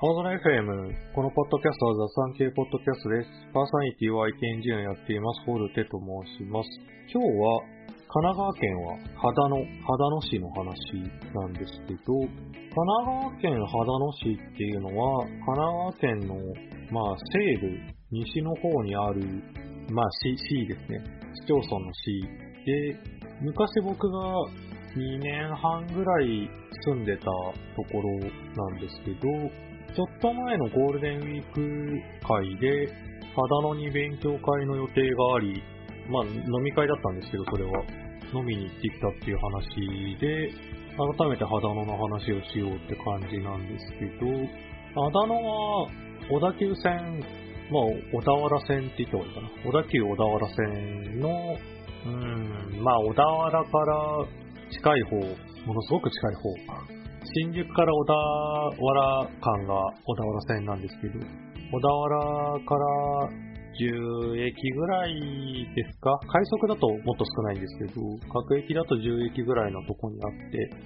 青空 FM、このポッドキャストは雑談系ポッドキャストです。パーソナリティは IT エンジニアをやっています、ホルテと申します。今日は神奈川県は秦野市の話なんですけど、神奈川県秦野市っていうのは、神奈川県の、西部、西の方にある、市ですね。市町村の市で、昔僕が2年半ぐらい住んでたところなんですけど、ちょっと前のゴールデンウィーク会で、秦野に勉強会の予定があり、飲み会だったんですけど、それは。飲みに行ってきたっていう話で、改めて秦野の話をしようって感じなんですけど、秦野は小田急線、小田原線って言った方がいいかな。小田急小田原線の、小田原から近い方、ものすごく近い方。新宿から小田原間が小田原線なんですけど、小田原から10駅ぐらいですか？快速だともっと少ないんですけど、各駅だと10駅ぐらいのとこにあって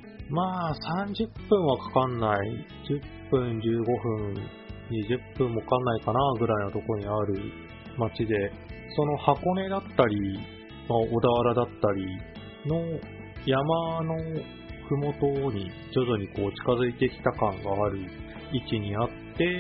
、30分はかかんない、10分、15分、20分もかかんないかなぐらいのとこにある街で、その箱根だったり、小田原だったりの山のふもとに徐々に近づいてきた感がある位置にあって、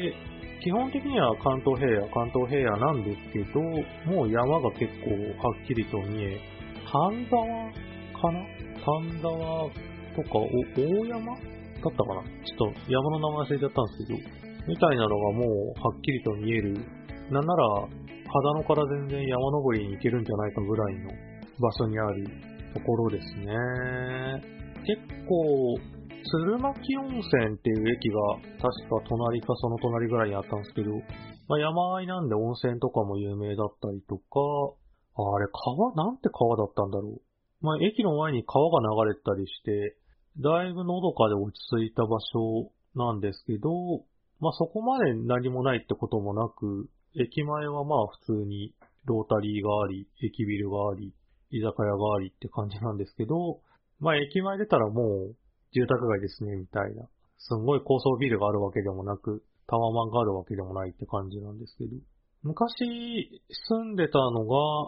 基本的には関東平野なんですけど、もう山が結構はっきりと見え、丹沢かな？丹沢とか大山だったかな？ちょっと山の名前忘れちゃったんですけど、みたいなのがもうはっきりと見える。なんなら、秦野から全然山登りに行けるんじゃないかぐらいの場所にあるところですね。結構、鶴巻温泉っていう駅が確か隣かその隣ぐらいにあったんですけど、山あいなんで温泉とかも有名だったりとか、あれなんて川だったんだろう。駅の前に川が流れたりして、だいぶのどかで落ち着いた場所なんですけど、そこまで何もないってこともなく、駅前は普通にロータリーがあり、駅ビルがあり、居酒屋がありって感じなんですけど、駅前出たらもう住宅街ですね、みたいな。すんごい高層ビルがあるわけでもなく、タワマンがあるわけでもないって感じなんですけど。昔住んでたのが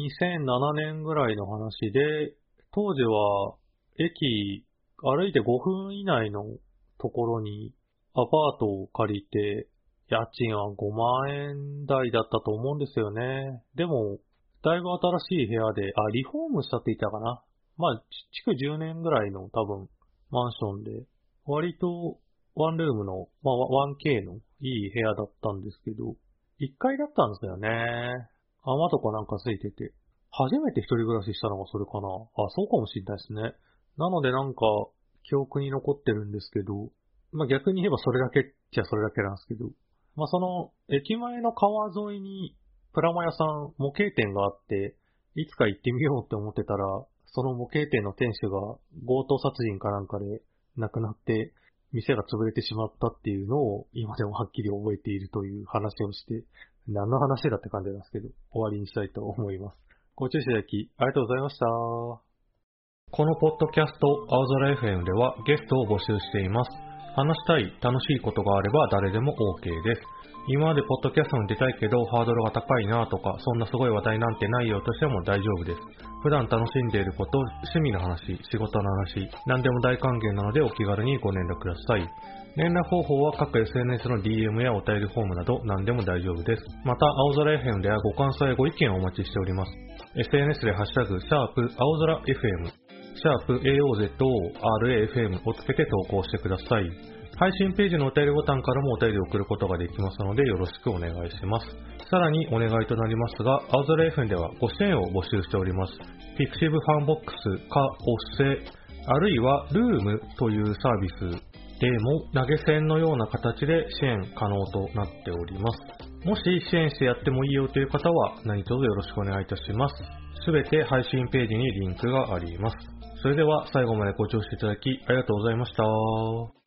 2007年ぐらいの話で、当時は駅歩いて5分以内のところにアパートを借りて、家賃は5万円台だったと思うんですよね。でも、だいぶ新しい部屋で、リフォームしたって言ったかな。築10年ぐらいの多分、マンションで、割とワンルームの、1K のいい部屋だったんですけど、1階だったんですよね。雨とかなんかついてて。初めて一人暮らししたのがそれかな。そうかもしれないですね。なので記憶に残ってるんですけど、逆に言えばそれだけっちゃそれだけなんですけど、その駅前の川沿いにプラモ屋さん、模型店があって、いつか行ってみようって思ってたら、その模型店の店主が強盗殺人かなんかで亡くなって、店が潰れてしまったっていうのを今でもはっきり覚えているという話をして、何の話だって感じなんですけど、終わりにしたいと思います。ご注視いただきありがとうございました。このポッドキャスト、青空 FM ではゲストを募集しています。話したい、楽しいことがあれば誰でも OK です。今までポッドキャストに出たいけどハードルが高いなとか、そんなすごい話題なんてないよとしても大丈夫です。普段楽しんでいること、趣味の話、仕事の話、何でも大歓迎なのでお気軽にご連絡ください。連絡方法は各 SNS の DM やお便りフォームなど何でも大丈夫です。また、青空 FM ではご感想やご意見をお待ちしております。SNS でハッシュタグ、青空 FM、#AOZORAFM をつけて投稿してください。配信ページのお便りボタンからもお便りを送ることができますのでよろしくお願いします。さらにお願いとなりますが、青空 FM ではご支援を募集しております。Pixiv ファンボックスかおっせ、あるいはルームというサービスでも投げ銭のような形で支援可能となっております。もし支援してやってもいいよという方は何卒よろしくお願いいたします。すべて配信ページにリンクがあります。それでは最後までご聴取いただきありがとうございました。